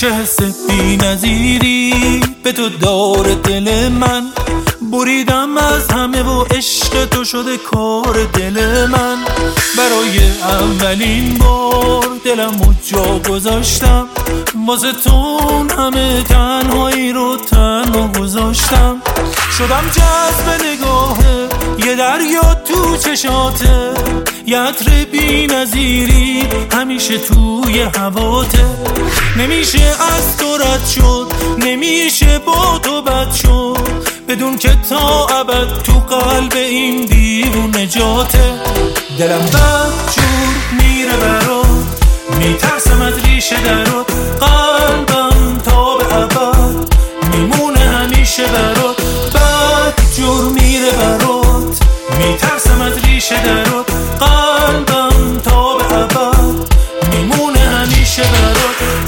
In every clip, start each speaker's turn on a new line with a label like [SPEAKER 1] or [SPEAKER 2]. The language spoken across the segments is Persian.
[SPEAKER 1] چه حس بی نظیری به تو داره دل من، بریدم از همه و عشق تو شده کار دل من. برای اولین بار دلمو جا گذاشتم، واسه تو همه تنهایی رو تنها گذاشتم. شدم جذب نگاهه یه دریا تو چشاته، یه عطر بی نظیری همیشه توی هواته. نمیشه از تو رد شد، نمیشه با تو بد شد، بدون که تا ابد تو قلب این دیوون نجاته. دلم بدجور میره برات، میترسم از ریشه درات، قلبم تا به ابد میمونه همیشه برات. بدجور میره برات، میترسم از ریشه درات، قلبم تا به ابد میمونه همیشه برات.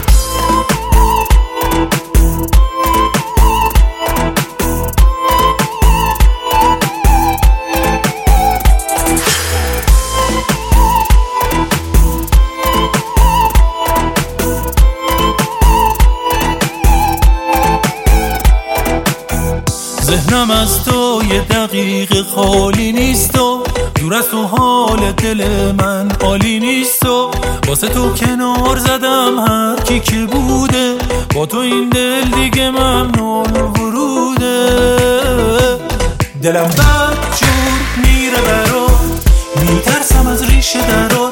[SPEAKER 1] ذهنم از تو یه دقیقه خالی نیست و دور از تو حال دل من عالی نیست و واسه تو کنار زدم هر کی که بوده، با تو این دل دیگه ممنون وروده. دلم بدجور میره برات، میترسم از ریشه درات،